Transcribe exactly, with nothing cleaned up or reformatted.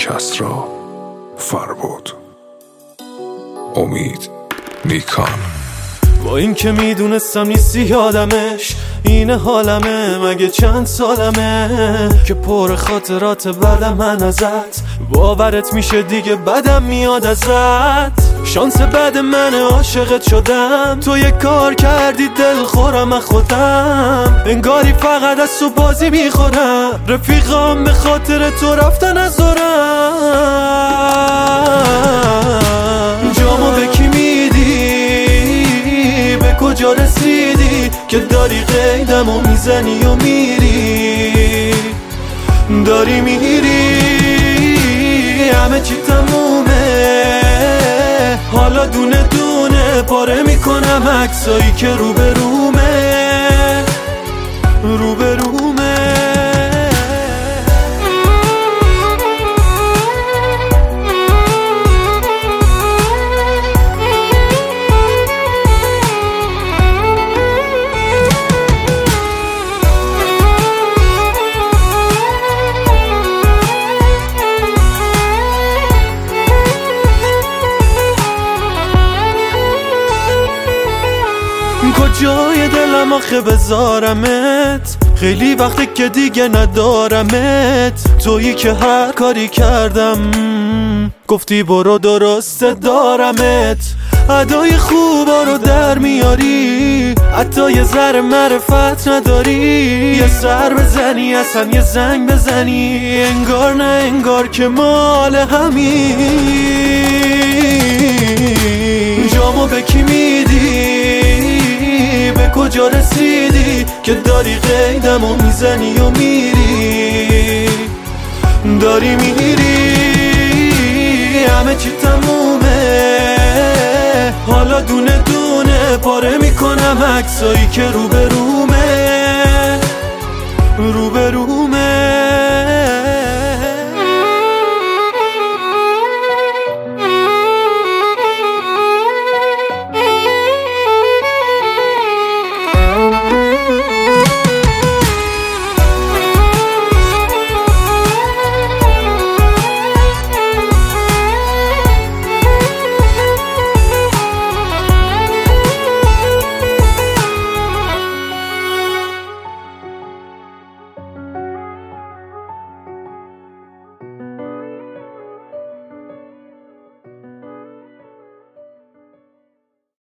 کسرا فربود. امید نیکان. با این که میدونستم نیستی یادمش، اینه حالمه، مگه چند سالمه که پر خاطرات بعدم من ازت. باورت میشه دیگه بدم میاد ازت. شانس بد من عاشقت شدم، تو یه کار کردی دل خورم از خودم. انگاری فقط از تو بازی میخورم، رفیقام به خاطر تو رفتن از دورم. جامو به کی میدی، به کجا رسیدی که داری قیدم و میزنی و میری، داری میری، همه چی تمومه. حالا دونه دونه پاره میکنم عکسایی که روبرومه، روبرومه. کجای دلم آخه بذارمت، خیلی وقته که دیگه ندارمت. تویی که هر کاری کردم گفتی برو درست دارمت. ادای خوبا رو در میاری، حتی یه ذره معرفت نداری. یه سر بزنی اصلا یه زنگ بزنی، انگار نه انگار که مال همین. جامو به کی میدی، به کجا رسیدی که داری قیدم و میزنی و میری، داری میری، همه چی تمومه. حالا دونه دونه پاره میکنم عکسایی که روبرومه، روبرومه.